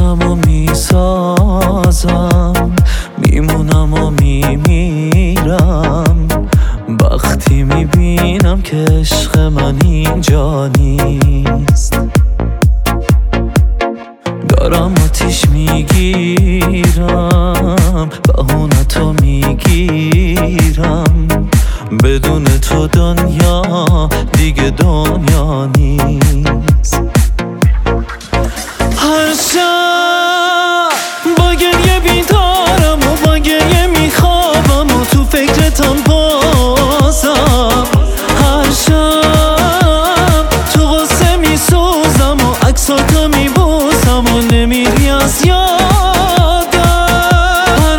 میسازم و میسازم، میمونم و میمیرم وقتی میبینم که عشق من اینجا نیست. دارم آتیش میگیرم، بهونتو میگیرم، بدون تو دنیا دیگه دنیا نیست. هر شب با گریه بیدارم و با گریه میخوابم و تو فکرتم بازم. هر شب تو غصه میسوزم و عکساتو میبوسم و نمیری از یادم. هر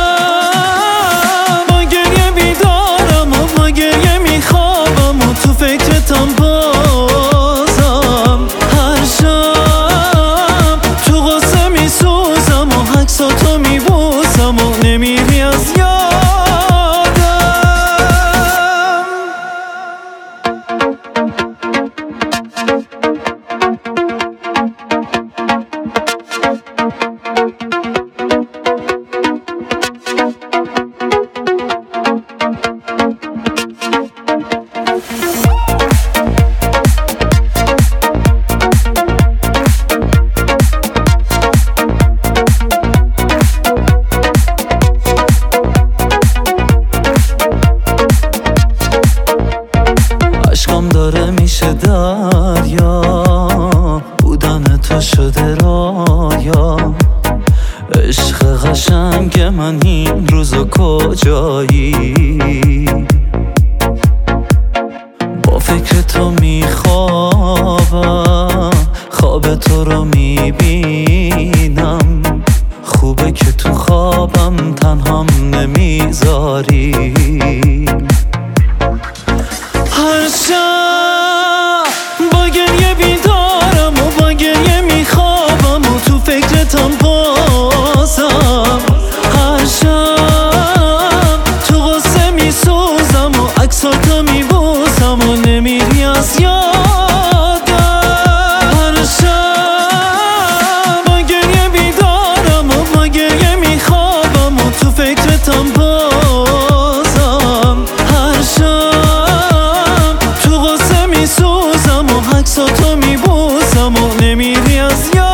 شب با گریه بیدارم و با گریه میخوابم و تو فکرتم بازم. هر شب تو غصه میسوزم و عکساتو میبوسم و نمیری از یادم. عشقم داره میشه دریا، بودن تو شده رایا. عشق قشنگ من این روزا کجایی؟ با فکر تو میخوابم، خواب تو رو میبینم. خوبه که تو خوابم تنهام نمیذاری. هر شب با گریه بیدارم و با گریه میخوابم و تو فکرتم بازم. هر شب تو غصه میسوزم و عکساتو میبوسم و نمیری از یادم. هر شب با گریه بیدارم و با گریه میخوابم و تو فکرتم بازم. هر شب تو غصه میسوزم و عکساتو میبوسم و نمیری از یادم.